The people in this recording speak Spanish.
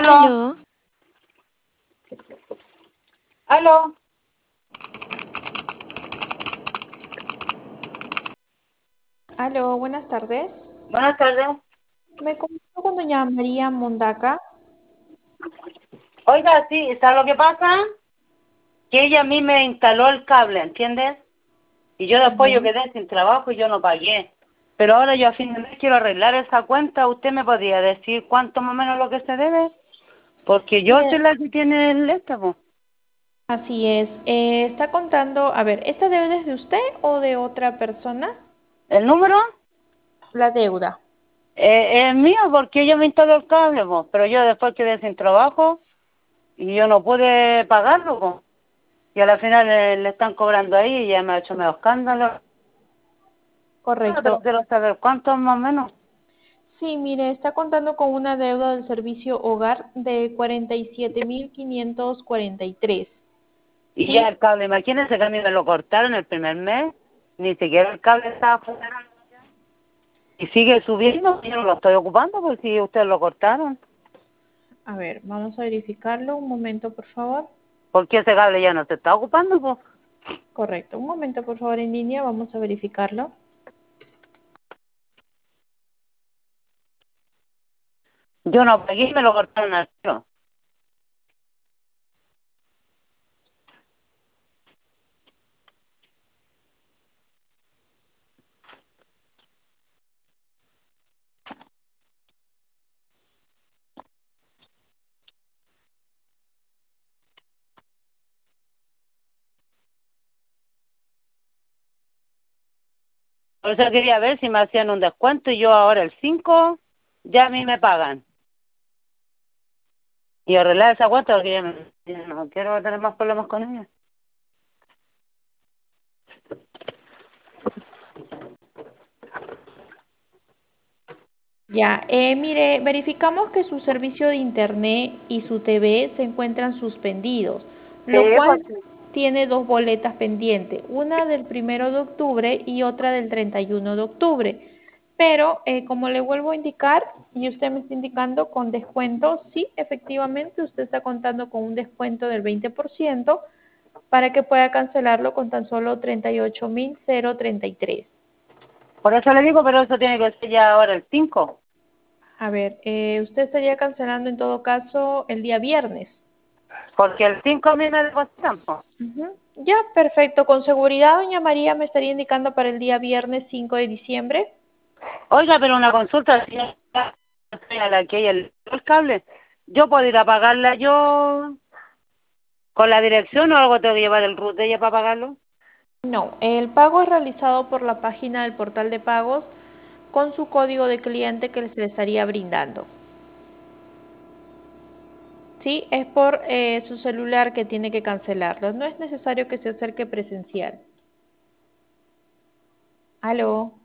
Aló, Aló, aló. Aló, buenas tardes. Buenas tardes. Me comunico con doña María Mondaca. Oiga, sí, ¿sabe lo que pasa? Que ella a mí me instaló el cable, ¿entiendes? Y yo después yo Ya. quedé sin trabajo y yo no pagué. Pero ahora yo a fin de mes quiero arreglar esa cuenta. ¿Usted me podría decir cuánto más o menos lo que se debe? Porque yo soy Mire, la que tiene el po. así es. Está contando, a ver, ¿esta deuda es de usted o de otra persona? ¿El número? La deuda. Es mío porque ella me instaló el cable, po. Pero yo después quedé sin trabajo y yo no pude pagarlo, po. Y a la final le están cobrando ahí y ya me ha hecho medio escándalo. Bueno, pero Correcto. quiero saber cuánto más o menos. Sí, mire, está contando con una deuda del servicio hogar de 47.543. Y ya ¿Sí? el cable, imagínense que a mí me lo cortaron el primer mes. Ni siquiera el cable estaba funcionando. Y sigue subiendo, yo no lo estoy ocupando porque si ustedes lo cortaron. A ver, vamos a verificarlo. Un momento, por favor. Porque ese cable ya no se está ocupando, pues. Correcto. Un momento, por favor, en línea. Vamos a verificarlo. Yo no pagué y me lo cortaron al tiro. Por eso quería ver si me hacían un descuento y yo ahora el 5 ya a mí me pagan. Y arreglar esa cuenta porque ya no quiero tener más problemas con ella. Ya, mire, verificamos que su servicio de internet y su TV se encuentran suspendidos, Sí, lo pues cual sí. tiene dos boletas pendientes, una del 1 de octubre y otra del 31 de octubre. Pero, como le vuelvo a indicar, y usted me está indicando con descuento, sí, efectivamente, usted está contando con un descuento del 20% para que pueda cancelarlo con tan solo 38.033. Por eso le digo, pero eso tiene que ser ya ahora el 5. A ver, usted estaría cancelando en todo caso el día viernes. Porque el 5 a mí me depositan, pues. Ujú. Ya, perfecto. Con seguridad, doña María me estaría indicando para el día viernes 5 de diciembre. Oiga, pero una consulta, si es a la que hay el cable, ¿yo puedo ir a pagarla yo con la dirección o algo tengo que llevar el root de ella para pagarlo? No, el pago es realizado por la página del portal de pagos con su código de cliente que se le estaría brindando. Sí, es por su celular que tiene que cancelarlo. No es necesario que se acerque presencial. Aló.